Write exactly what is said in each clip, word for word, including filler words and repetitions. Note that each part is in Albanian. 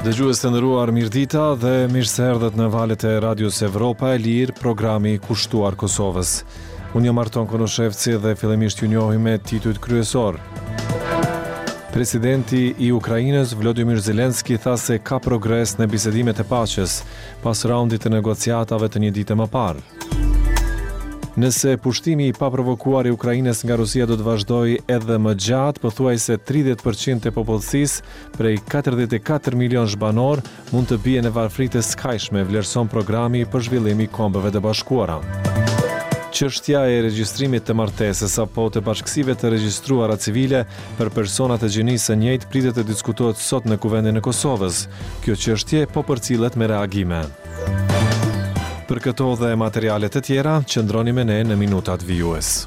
Dëgjues të nderuar, mirëdita dhe mirë se erdhët në valët e Radios Evropa e Lirë, programi kushtuar Kosovës. Unë jam Arton Konoshevci dhe fillimisht ju njohim me titujt kryesor. Presidenti i Ukrainës Volodymyr Zelensky tha se ka progres në bisedimet e paqes pas raundit të negociatave të një dite më parë. Nëse pushtimi i paprovokuar i Ukrainës nga Rusia do të vazhdojë edhe më gjatë, pothuajse tridhjetë përqind të popullsisë, prej katërdhjetë e katër milion zhbanor, mund të bien në varfëri të skajshme, vlerëson programi për zhvillim i Kombeve të Bashkuara. Çështja e regjistrimit të martesës apo të bashkësive të regjistruara civile për persona të gjinisë së njëjtë pritet të diskutohet sot në Kuvendin e Kosovës. Kjo çështje po përcillet me reagime. Për këto dhe materialet të tjera, qëndroni me ne në minutat vijues.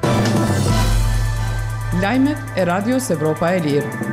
Lajmet e Radios Evropa e Lirë.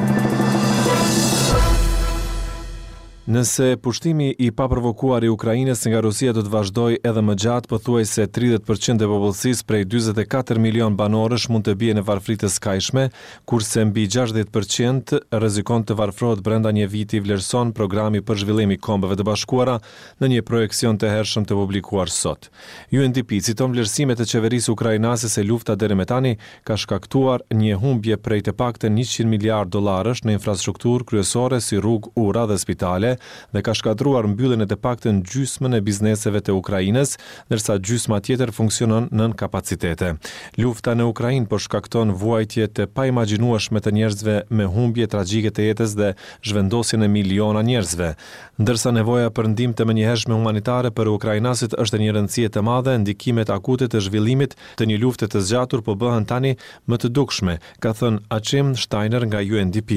Nëse pushtimi i paprovokuar i Ukrainës nga Rusia do të vazhdojë edhe më gjatë, pothuajse tridhjetë përqind e popullsisë prej dyzet e katër milion banorësh mund të bien në varfëri të skajshme, kurse mbi gjashtëdhjetë përqind rrezikon të varfërohet brenda një viti, vlerëson programi për zhvillim i Kombeve të Bashkuara në një projekcion të hershëm të publikuar sot. U N D P citon vlerësimet e qeverisë ukrainase se lufta deri më tani ka shkaktuar një humbje prej të paktën njëqind miliard dollarësh në infrastrukturë kryesore si rrugë, ura dhe spitale, dhe ka shkatruar mbylljen e të paktën gjysmën e bizneseve të Ukrainës, ndërsa gjysma tjetër funksionon nën kapacitete. Lufta në Ukrainë po shkakton vuajtje të paimagjinueshme të njerëzve me humbje tragjike të jetës dhe zhvendosjen e miliona njerëzve, ndërsa nevoja për ndihmë të menjëhershme humanitare për ukrainasit është një rëndësie të madhe, ndikimet akute të zhvillimit të një lufte të zgjatur po bëhen tani më të dukshme, ka thënë Achim Steiner nga U N D P.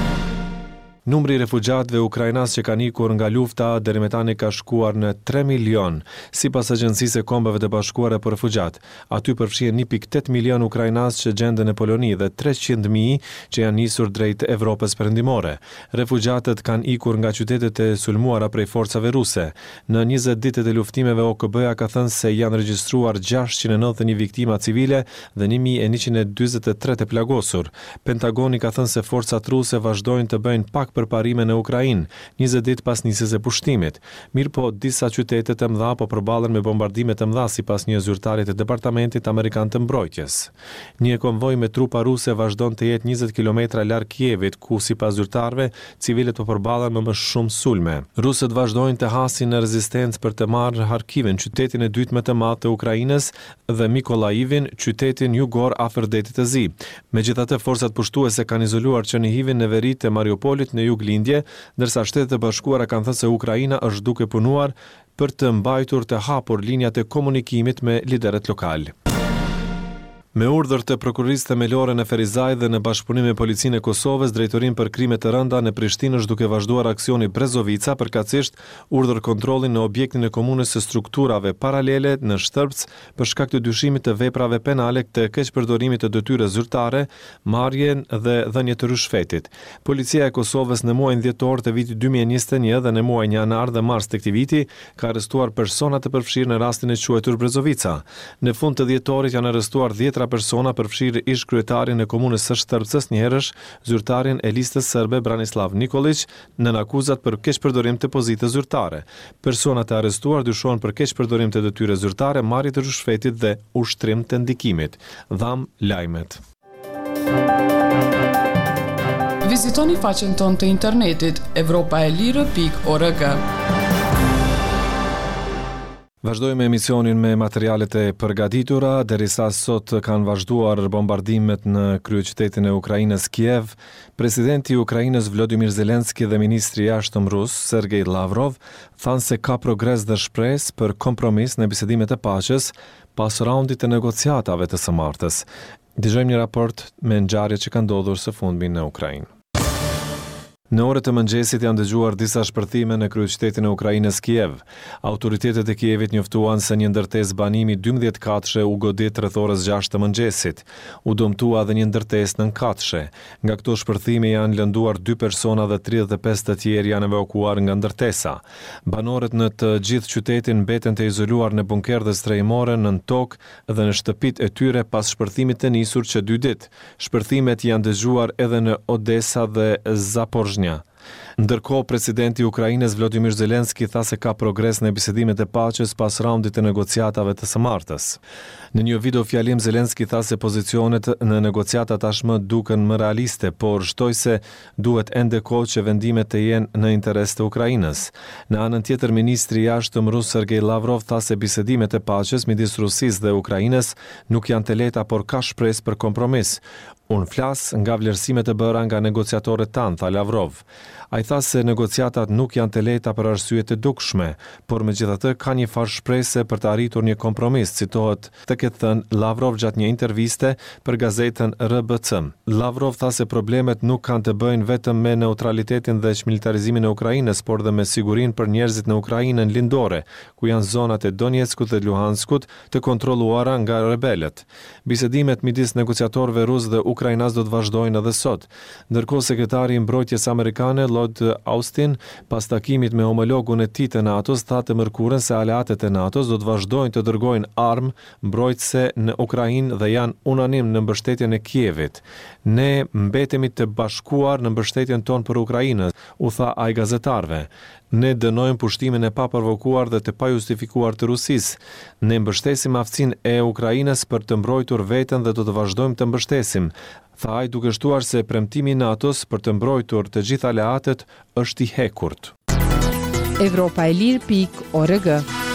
Numri i refugjatëve ukrainas që kanë ikur nga lufta deri më tani ka shkuar në tre milion, sipas Agjencisë së Kombeve të Bashkuara për Refugjat. Aty përfshihen një pikë tetë milion ukrainas që gjenden në Poloni dhe treqind mijë që janë nisur drejt Evropës Perëndimore. Refugjatët kanë ikur nga qytetet e sulmuara prej forcave ruse. Në njëzet ditët e luftimeve O K B-ja ka thënë se janë regjistruar gjashtëqind e nëntëdhjetë një viktima civile dhe një mijë e njëqind e dyzet e tre të plagosur. Pentagoni ka thënë se forcat ruse vazhdojnë të bëjnë pak përparime në Ukrainë, njëzet ditë pas nisjes së pushtimit. Mirë po, disa qytete të mëdha po përballen me bombardime të mëdha sipas një zyrtari të Departamentit Amerikan të Mbrojtjes. Një konvoj me trupa ruse vazhdon të jetë njëzet kilometra larg Kievit, ku sipas zyrtarëve, civilët po përballen me më shumë sulme. Rusët vazhdojnë të hasin në rezistencë për të marrë Harkivin, qytetin e dytë më të madh të Ukrainës, dhe Mikolajivin, qytetin jugor afër detit të Zi. Megjithatë, forcat pushtuese kanë izoluar Chernihivin në veri të Mariupolit në juglindje, ndërsa Shtetet e Bashkuara kanë thënë se Ukraina është duke punuar për të mbajtur të hapur linjat e komunikimit me liderët lokal. Me urdhër të prokurorisë themelore në Ferizaj dhe në bashkëpunim me policinë e Kosovës, Drejtorinë për Krime të Rënda në Prishtinë është duke vazhduar aksioni Brezovica, përkatësisht urdhër kontrollin në objektin e komunës së strukturave paralele në Shtërpc për shkak të dyshimit të veprave penale të keqpërdorimit të detyrës zyrtare, marrjen dhe dhënie të rishfetit. Policia e Kosovës në muajin dhjetor të vitit dy mijë e njëzet e një dhe në muajin janar dhe mars të këtij viti ka arrestuar persona të përfshirë në rastin e quajtur Brezovica. Në fund të dhjetorit janë arrestuar dhjetë persona përfshirë ish kryetarin e komunës së Shtërpcës, njëherësh zyrtarin e listës serbe Branislav Nikolić, nën akuzat për keqpërdorim të pozitës zyrtare. Personat e arrestuar dyshohen për keqpërdorim të detyrës zyrtare, marrje të rishfetit dhe ushtrim të ndikimit. Dham lajmet. Vizitoni faqen tonë të internetit evropaelire pikë org. Vazhdojmë emisionin me materialet e përgatitura, derisa sot kanë vazhduar bombardimet në kryeqytetin e Ukrainës Kiev. Presidenti i Ukrainës Volodymyr Zelensky dhe ministri i jashtëm rus Sergej Lavrov thanë se ka progres dhe shpresë për kompromis në bisedimet e paqes pas raundit të negociatave të së martës. Dëgjojmë një raport me ngjarjet që kanë ndodhur së fundmi në Ukrainë. Në orët e mëngjesit janë dëgjuar disa shpërthime në kryeqytetin e Ukrainës Kiev. Autoritetet e Kievit njoftuan se një ndërtesë banimi dymbëdhjetë katshe u godit rreth orës gjashtë të mëngjesit. U dëmtua edhe një ndërtesë nën katshe. Nga këto shpërthime janë lënduar dy persona dhe tridhjetë e pesë të tjerë janë evakuuar nga ndërtesa. Banorët në të gjithë qytetin mbeten të izoluar në bunkerdhe strehimore, nën tokë dhe në shtëpitë e tyre pas shpërthimit të nisur që dy ditë. Shpërthimet janë dëgjuar edhe në Odesa dhe Zaporizhzhia. Ndërkohë, presidenti i Ukrainës Volodymyr Zelenski tha se ka progres në bisedimet e paqes pas raundit të negociatave të së martës. Në një video fjalim, Zelenski tha se pozicionet në negociata tashmë duken më realiste, por shtoi se duhet ende kohë që vendimet të jenë në interes të Ukrainës. Në anën tjetër, ministri i jashtëm rus Sergej Lavrov tha se bisedimet e paqes midis Rusisë dhe Ukrainës nuk janë të lehta, por ka shpresë për kompromis. Unë flas nga vlerësimet e bëra nga negociatorët tanë, tha Lavrov. Ai tha se negociatat nuk janë të lehta për arsye të dukshme, por megjithatë ka një farë shprese për të arritur një kompromis, citohet të ketë thënë Lavrov gjatë një interviste për gazetën R B C. Lavrov tha se problemet nuk kanë të bëjnë vetëm me neutralitetin dhe çmilitarizimin e Ukrainës, por dhe me sigurinë për njerëzit në Ukrainën lindore, ku janë zonat e Donetskut dhe Luhanskut të kontrolluara nga rebelët. Bisedimet midis negociatorëve rusë dhe Ukrainas do të vazhdojnë edhe sot. Ndërkohë, sekretari i mbrojtjes amerikane Lloyd Austin, pas takimit me homologun e tij të NATO-s, tha të mërkurën se aleatët e NATO-s do të vazhdojnë të dërgojnë armë mbrojtëse në Ukrainë dhe janë unanim në mbështetjen e Kievit. Ne mbetemi të bashkuar në mbështetjen tonë për Ukrainën, u tha ai gazetarëve. Ne dënojmë pushtimin e paprovokuar dhe të pajustifikuar të Rusisë. Ne mbështesim aftësinë e Ukrainës për të mbrojtur veten dhe do të vazhdojmë të mbështesim, tha ai, duke shtuar se premtimi i NATO-s për të mbrojtur të gjithë aleatët është i hekurt. Evropa e Lirë pikë org.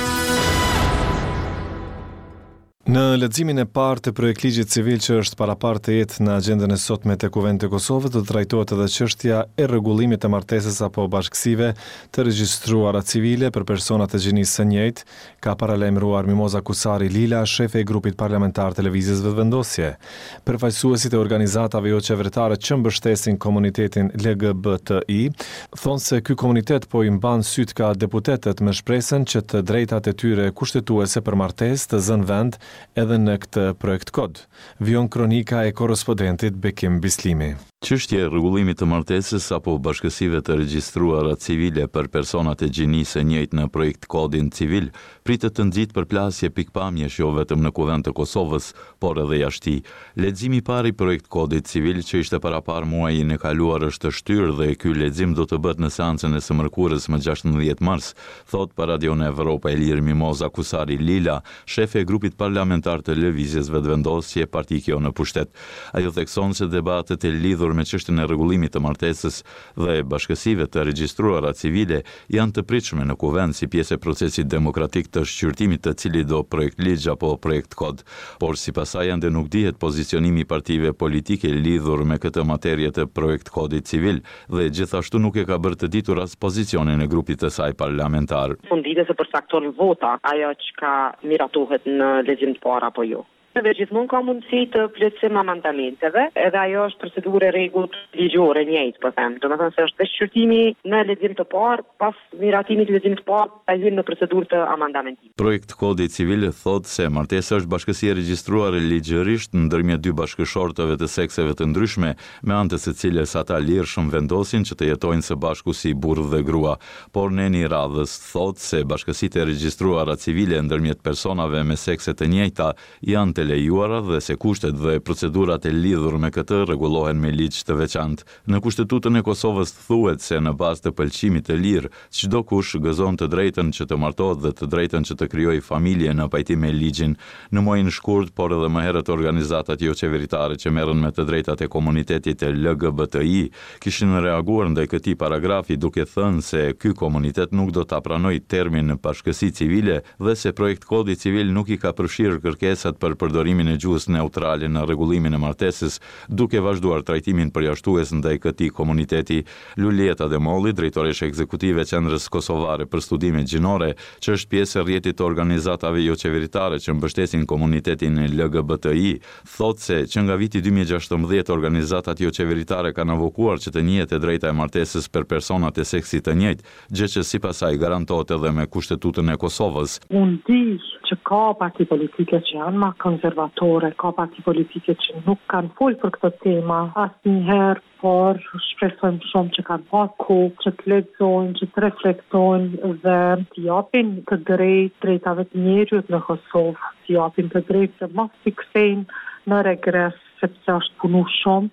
Në leximin e parë të projektligjit civil që është paraparë të jetë në agjendën e sotme të Kuvendit të Kosovës, do të trajtohet edhe çështja e rregullimit të martesës apo bashkësive të regjistruara civile për persona të gjinisë së njëjtë, ka paralajmëruar Mimoza Kusari Lila, shefe e grupit parlamentar Televizjes Vetëvendosje. Përfaqësuesit e organizatave jo qeveritare që mbështesin komunitetin L G B T I thonë se ky komunitet po i mban syt ka deputetët me shpresën që të drejtat e tyre kushtetuese për martesë të zënë vend edhe në këtë projekt kod. Vion kronika e korrespondentit Bekim Bislimi. Çështja e rregullimit të martesës apo bashkësive të regjistruara civile për personat e gjinisë së njëjtë në projekt kodin civil pritet të nxjitë përplasje pikpamjesh jo vetëm në Kuvend të Kosovës, por edhe jashtë. Leximi i parë i projekt kodit civil që ishte parapar muajin e kaluar është shtyrë dhe ky lexim do të bëhet në seancën e së mërkurës më gjashtëdhjetë mars, thot për Radion Evropa e Lirë Mimoza Kusari Lila, shefe e grupit parlamentar të Lëvizjes Vetëvendosje Partikjo në pushtet. Ajo thekson se debatet e lidhur me çështjen e rregullimit të martesës dhe bashkësive të regjistruara civile janë të pritshme në Kuvend si pjesë e procesit demokratik të shqyrtimit të cilit do projekt ligj apo projekt kod, por sipas saj ende nuk dihet pozicionimi i partive politike lidhur me këtë materie të projekt kodit civil dhe gjithashtu nuk e ka bërë të ditur as pozicionin e grupit të saj parlamentar. Fundite se përcakton vota ajo që ka miratohet në lexim të parë apo jo. Dhe gjithmonë ka mundësi të plotësim amendamenteve, edhe ajo është procedurë rregull ligjore njëjtë, po them. Domethënë se është shqyrtimi në lexim të parë, pas miratimit të leximit të parë, ai hyn në procedurë të amendamentit. Projekt kodi civil thotë se martesa është bashkësi e regjistruar ligjërisht ndërmjet dy bashkëshortëve të sekseve të ndryshme, me anë të së cilës ata lirshëm vendosin që të jetojnë së bashku si burrë dhe grua. Por Neni Radhës thotë se bashkësitë e regjistruara civile ndërmjet personave me sekse të njëjta janë lejuara dhe se kushtet dhe procedurat e lidhur me këtë rregullohen me ligj të veçantë. Në Kushtetutën e Kosovës thuhet se në bazë të pëlqimit të lirë, çdo kush gëzon të drejtën që të martohet dhe të drejtën që të krijojë familje në pajtim me ligjin. Në muajin shkurt, por edhe më herët organizatat jo qeveritare që merren me të drejtat e komunitetit të L G B T I kishin reaguar ndaj këtij paragrafi duke thënë se ky komunitet nuk do ta pranojë termin bashkësi civile dhe se projekt kodi civil nuk i ka përfshirë kërkesat për përdorimin e gjuhës neutrale në rregullimin e martesës, duke vazhduar trajtimin përjashtues ndaj këtij komuniteti. Lulieta Demolli, drejtoresha ekzekutive e Qendrës Kosovare për Studime Gjinore, që është pjesë e rrjetit të organizatave jo qeveritare që mbështesin komunitetin L G B T I, thotë se që nga viti dy mijë e gjashtëmbëdhjetë organizatat jo qeveritare kanë avokuar që të njihet e drejta e martesës për personat e seksit të njëjtë, gjë që sipas saj garantohet edhe me Kushtetutën e Kosovës. Unë di që ka parti politike që janë ma konservatore, ka parti politike që nuk kanë folë për këtë tema asnjëherë, por shpresojmë shumë që kanë pas kohë që të lexojnë, që të reflektojnë dhe të japin të drejtë drejtave të njerëzit në Kosovë, të japin të drejtë që mos i kthejnë në regres, sepse është punu shumë,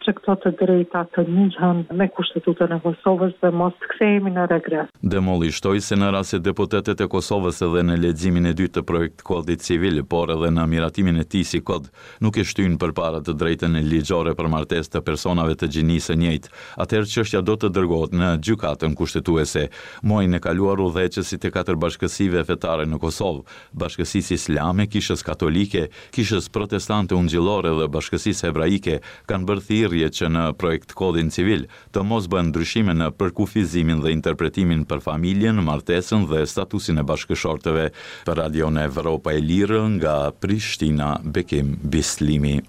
që këto të drejta të njihen me Kushtetutën e Kosovës dhe mos të kthehemi në regres. Demolli shtoi se në rast se deputetët e Kosovës edhe në leximin e dytë të projekt kodit civil, por edhe në miratimin e tij si kod, nuk e shtyn përpara të drejtën ligjore për martesë të personave të gjinisë së njëjtë, atëherë çështja do të dërgohet në gjykatën kushtetuese. Muajin e kaluar udhëheqësit e katër bashkësive fetare në Kosovë, Bashkësisë Islame, Kishës Katolike, Kishës Protestante Ungjillore dhe Bashkësisë Hebraike kanë bërë thirrje që në projekt kodin civil të mos bëhen ndryshime në përkufizimin dhe interpretimin për familjen, martesën dhe statusin e bashkëshortëve. Për Radion Evropa e Lirë nga Prishtina, Bekim Bislimi.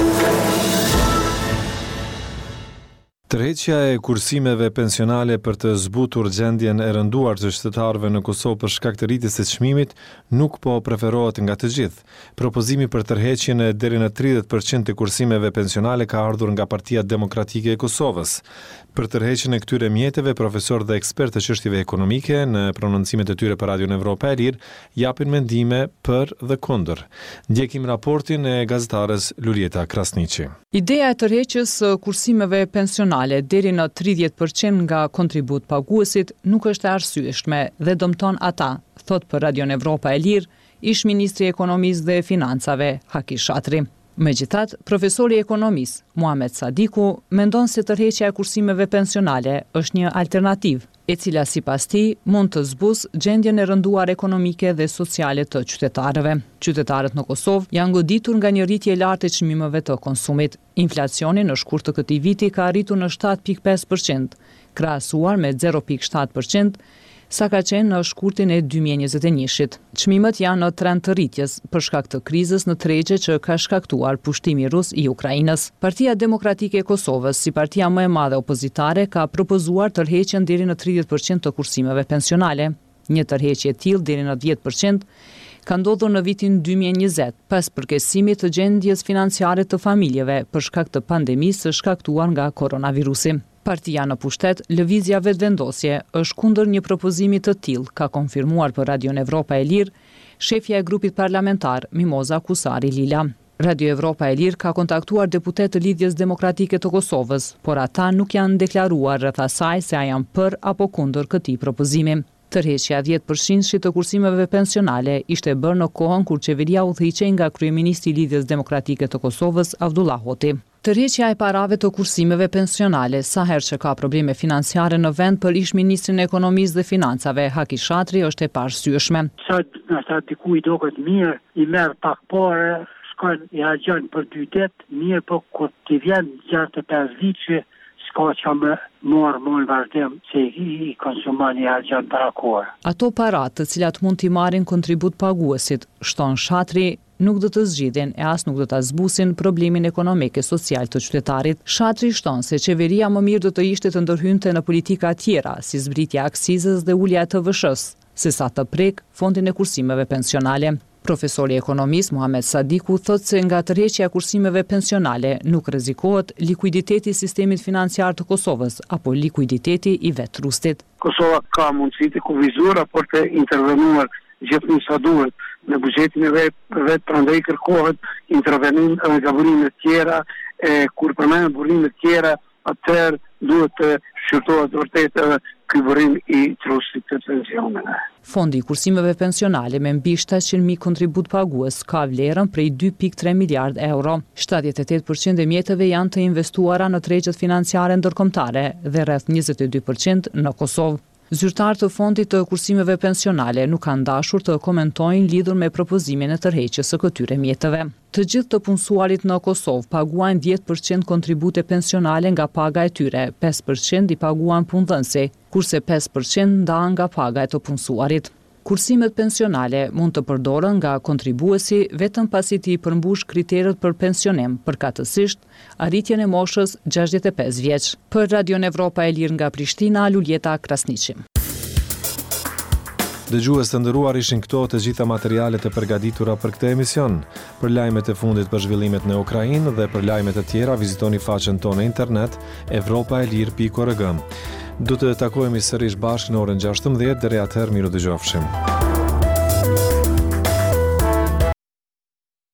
Tërheqja e kursimeve pensionale për të zbutur gjendjen e rënduar të shtetarëve në Kosovë për shkak të rritjes së çmimit nuk po preferohet nga të gjithë. Propozimi për tërheqjen e deri në tridhjetë përqind të kursimeve pensionale ka ardhur nga Partia Demokratike e Kosovës. Për tërheqjen e këtyre mjeteve, profesor dhe ekspert të çështjeve ekonomike në prononcimet e tyre për Radion Evropa e Lirë japin mendime për dhe kundër. Ndjekim raportin e gazetares Lurieta Krasniqi. Ideja e tërheqjes së kursimeve pensionale deri në tridhjetë përqind nga kontribut paguesit nuk është e arsyeshme dhe dëmton ata, thot për Radion Evropa e Lirë ish ministri i ekonomisë dhe financave Haki Shatri. Megjithatë, profesori i ekonomisë Muhamet Sadiku mendon se tërheqja e kursimeve pensionale është një alternativë, e cila sipas tij mund të zbusë gjendjen e rënduar ekonomike dhe sociale të qytetarëve. Qytetarët në Kosovë janë goditur nga një rritje e lartë e çmimeve të konsumit. Inflacioni në shkurt të këtij viti ka arritur në shtatë pikë pesë përqind, krahasuar me zero pikë shtatë përqind sa ka qenë në shkurtin e dy mijë e njëzet e një-shit. Çmimet janë në trend të rritjes për shkak të krizës në tregje që ka shkaktuar pushtimi rus i Ukrainës. Partia Demokratike e Kosovës, si partia më e madhe opozitare, ka propozuar tërheqjen deri në tridhjetë përqind të kursimeve pensionale. Një tërheqje e tillë deri në dhjetë përqind ka ndodhur në vitin dy mijë e njëzet, pas përkesimit të gjendjes financiare të familjeve për shkak të pandemisë së shkaktuar nga koronavirusi. Partia në pushtet, Lëvizja Vetëvendosje, është kundër një propozimi të tillë, ka konfirmuar për Radion Evropa e Lirë shefja e grupit parlamentar Mimoza Kusari Lila. Radio Evropa e Lirë ka kontaktuar deputet të Lidhjes Demokratike të Kosovës, por ata nuk janë deklaruar rreth asaj se a janë për apo kundër këtij propozimi. Tërheqja dhjetë përqind të kursimeve pensionale ishte bërë në kohën kur qeveria udhëhiqej nga kryeministri i Lidhjes Demokratike të Kosovës Avdullah Hoti. Tërheqja e parave të kursimeve pensionale, sa herë që ka probleme financiare në vend për ish ministrin e ekonomisë dhe financave, Haki Shatri, është e paarsyeshme. Sa ata dikujt duket mirë, i merr pak parë, shkon i harxhon për dy ditë, mirë, po kur të vjen gjatë pesë vitësh, s'ka që më morë më në vazhdim që i konsumani harxhon para kohë. Ato parat të cilat mund t'i marrin kontribut paguesit, shton Shatri, nuk do të zgjidhin e as nuk do të zbusin problemin ekonomik e social të qytetarit. Shatri shton se qeveria më mirë do të ishte të ndërhynte në politika tjera, si zbritja e aksizës dhe ulja e T V S-s, sesa të prek fondin e kursimeve pensionale. Profesori i ekonomisë Muhamet Sadiku thot se nga tërheqja e kursimeve pensionale nuk rrezikohet likuiditeti i sistemit financiar të Kosovës apo likuiditeti i vet trustit. Kosova ka mundësi të kuvizuar apo të intervenuar gjithmonë sa duhet në buxhetin e vet, vet prandaj kërkohet intervenim nga burime të tjera, e kur përmenden burime të tjera, atëherë duhet të shqyrtohet vërtet edhe ky burim i trustit të pensioneve. Fondi i kursimeve pensionale me mbi shtatëqind mijë kontribut pagues ka vlerën prej dy pikë tre miliard euro. shtatëdhjetë e tetë përqind e mjeteve janë të investuara në tregjet financiare ndërkombëtare dhe rreth njëzet e dy përqind në Kosovë. Zyrtarë të fondit të kursimeve pensionale nuk kanë dashur të komentojnë lidhur me propozimin e tërheqjes së këtyre mjeteve. Të gjithë të punësuarit në Kosovë paguajnë dhjetë përqind kontribute pensionale nga paga e tyre, pesë përqind i paguajnë punëdhënësi, kurse pesë përqind ndahen nga paga e të punësuarit. Kursimet pensionale mund të përdoren nga kontribuesi vetëm pasi t'i përmbush kriteret për pensionim, përkatësisht arritjen e moshës gjashtëdhjetë e pesë vjeç. Për Radion Evropa e Lirë nga Prishtina, Lurieta Krasniqi. Dëgjues të nderuar, ishin këto të gjitha materialet e përgatitura për këtë emision. Për lajmet e fundit për zhvillimet në Ukrainë dhe për lajmet e tjera, vizitoni faqen tonë internet evropa e lir pikë org. Do të takohemi sërish bashkë në orën gjashtëmbëdhjetë, deri atëherë miru dëgjofshim.